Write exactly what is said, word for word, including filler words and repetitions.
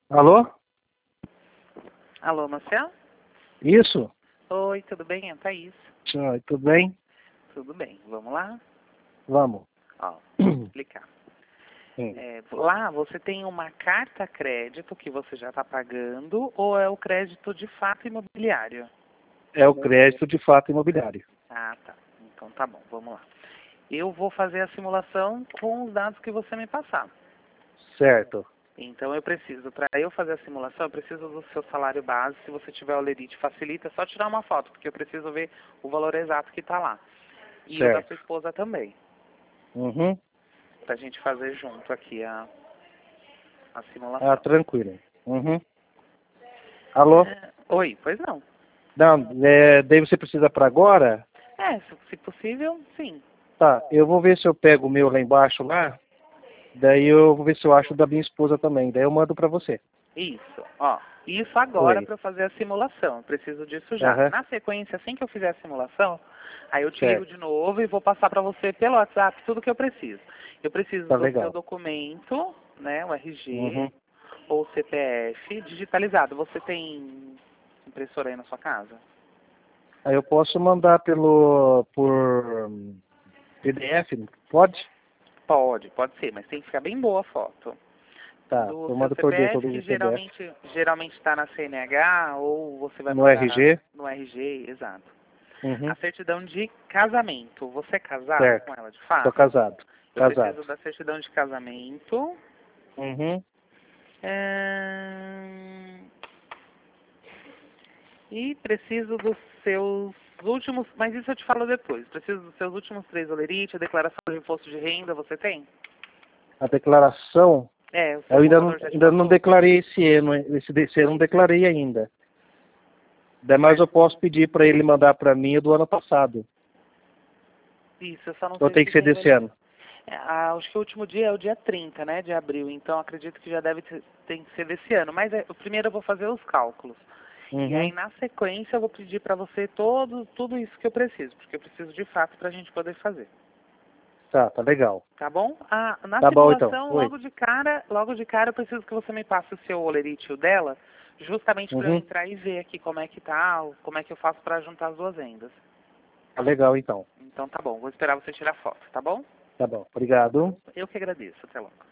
Alô? Alô, Marcelo? Isso? Oi, tudo bem? É a Thaís. Oi, tudo bem? Tudo bem, vamos lá? Vamos. Ó, vou explicar. Sim. É, lá você tem uma carta crédito que você já está pagando ou é o crédito de fato imobiliário? É o crédito de fato imobiliário. Ah, tá. Então tá bom, vamos lá. Eu vou fazer a simulação com os dados que você me passar. Certo. Então eu preciso, para eu fazer a simulação, eu preciso do seu salário base. Se você tiver o Lerite, facilita, é só tirar uma foto, porque eu preciso ver o valor exato que está lá. E o da Certo. sua esposa também, Uhum. para a gente fazer junto aqui a, a Ah, simulação. tranquilo. Uhum. Alô? É, oi, pois não. Não, é, daí você precisa para agora? É, se, se possível, sim. Tá, eu vou ver se eu pego o meu lá embaixo lá. Daí eu vou ver se eu acho da minha esposa também. Daí eu mando para você. Isso, ó. Isso agora Oi. para eu fazer a simulação. Eu preciso disso já. Aham. Na sequência, assim que eu fizer a simulação, aí eu te ligo Certo. de novo e vou passar para você pelo WhatsApp tudo que eu preciso. Eu preciso Tá do seu legal. documento, né, o R G Uhum. ou C P F digitalizado. Você tem impressora aí na sua casa? Aí eu posso mandar pelo por P D F, pode? Pode, pode ser, mas tem que ficar bem boa a foto. Tá, Do eu seu mando por dentro C P F, do que P D F. geralmente geralmente está na C N H ou você vai No mandar R G? no R G, exato. Uhum. A certidão de casamento. Você é casado com Certo. ela, de Tô fato? casado. Eu Casado. preciso da certidão de casamento. Uhum. Ahn, E preciso dos seus últimos... Mas isso eu te falo depois. Preciso dos seus últimos três olerite, a declaração de imposto de renda, você tem? A declaração, É, o seu eu ainda não, contador já te ainda não passou? declarei esse ano, esse desse ano eu não declarei ainda. Demais Mas eu posso pedir para ele mandar para mim o do ano passado. isso, eu só não Ou sei tem se que ser tem desse vencimento. ano? É, ah, acho que o último dia é o dia trinta, né, de abril, então acredito que já deve ter, tem que ser desse ano. Mas é, o primeiro eu vou fazer os cálculos. E aí, Uhum. na sequência, eu vou pedir para você todo, tudo isso que eu preciso, porque eu preciso de fato para a gente poder fazer. Tá, tá legal. Tá bom? Ah, na Tá bom então. simulação, Oi. logo de cara, logo de cara, eu preciso que você me passe o seu olerite e o dela, justamente para eu Uhum. entrar e ver aqui como é que tá, como é que eu faço para juntar as duas rendas. Tá legal então. Então tá bom, vou esperar você tirar foto, tá bom? Tá bom. Obrigado. Eu que agradeço. Até logo.